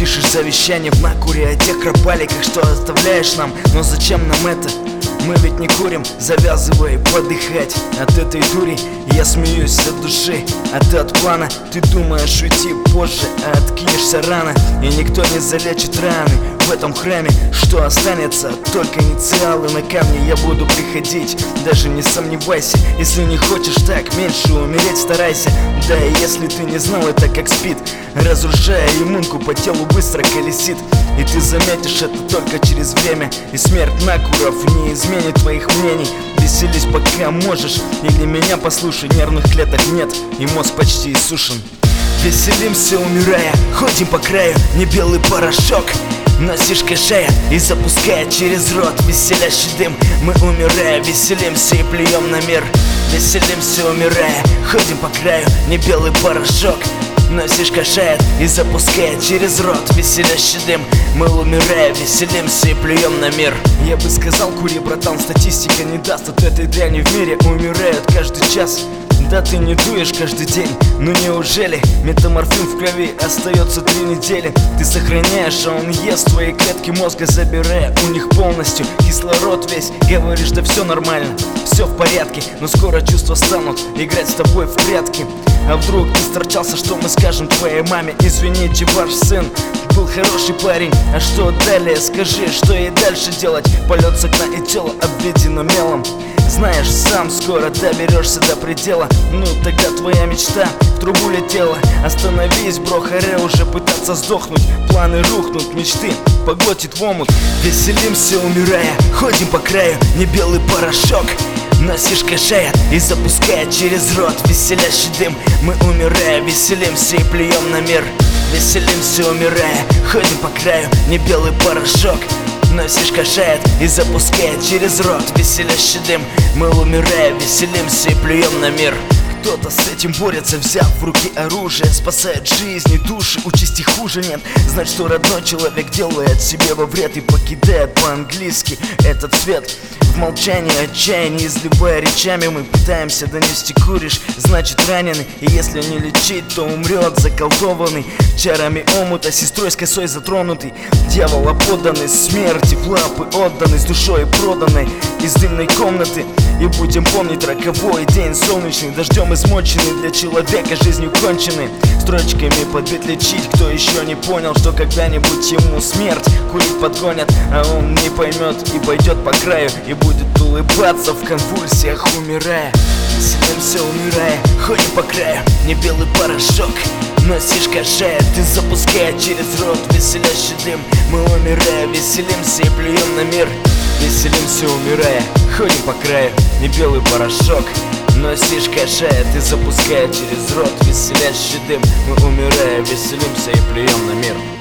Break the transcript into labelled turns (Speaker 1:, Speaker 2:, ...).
Speaker 1: Пишешь завещание в накуре о тех кропаликах, что оставляешь нам. Но зачем нам это? Мы ведь не курим, завязывай подыхать от этой дури. Я смеюсь от души, а ты от плана. Ты думаешь уйти позже, а откинешься рано. И никто не залечит раны в этом храме. Что останется? Только инициалы на камне. Я буду приходить, даже не сомневайся. Если не хочешь так меньше умереть, старайся. Да и если ты не знал, это как спид, разрушая иммунку, по телу быстро колесит. И ты заметишь это только через время. И смерть накуров не изменит твоих мнений. Веселись пока можешь, или меня послушай. Нервных клеток нет, и мозг почти иссушен. Веселимся, умирая, ходим по краю. Не белый порошок, но сишка шея и запуская через рот веселящий дым. Мы, умирая, веселимся и плюем на мир. Веселимся, умирая, ходим по краю. Не белый порошок, но сишка шея и запуская через рот веселящий дым. Мы, умирая, веселимся и плюем на мир. Я бы сказал, кури, братан, статистика не даст от этой дряни в мире. Умирают каждый час. Да ты не дуешь каждый день, ну неужели метаморфин в крови остается 3 недели? Ты сохраняешь, а он ест твои клетки мозга, забирая у них полностью кислород весь. Говоришь, да все нормально, все в порядке, но скоро чувства станут играть с тобой в прятки. А вдруг ты сторчался, что мы скажем твоей маме? Извините, ваш сын был хороший парень. А что далее? Скажи, что ей дальше делать? Полет с окна и тело обведено мелом. Знаешь, сам скоро доберешься до предела. Ну тогда твоя мечта в трубу летела. Остановись, бро, харе уже пытаться сдохнуть. Планы рухнут, мечты поглотит в омут. Веселимся, умирая, ходим по краю. Не белый порошок, но сишка шея и запуская через рот веселящий дым. Мы, умирая, веселимся и плюем на мир. Веселимся, умирая, ходим по краю. Не белый порошок, но сишка шея и запускает через рот веселящий дым. Мы, умирая, веселимся и плюем на мир. Кто-то с этим борется, взяв в руки оружие. Спасает жизни, души, участи хуже нет. Знать, что родной человек делает себе во вред и покидает по-английски этот свет. В молчании, отчаянии, изливая речами, мы пытаемся донести: куришь, значит раненый. И если не лечить, то умрет заколдованный чарами омута, сестрой с косой затронутый. Дьявола подданный смерти, в лапы отданный, с душой проданной из дымной комнаты. И будем помнить роковой день солнечный, дождем измоченный, для человека жизнью конченый. Строчками подбить лечить, кто еще не понял, что когда-нибудь ему смерть курить подгонят, а он не поймет и пойдет по краю, и будет улыбаться в конвульсиях, умирая. Веселимся, умирая, ходим по краю. Не белый порошок, но сишка шея и запуская через рот веселящий дым. Мы, умирая, веселимся и плюем на мир. Веселимся, умирая, ходим по краю. Не белый порошок, но сишка шея и запуская через рот веселящий дым. Мы, умирая, веселимся и плюем на мир.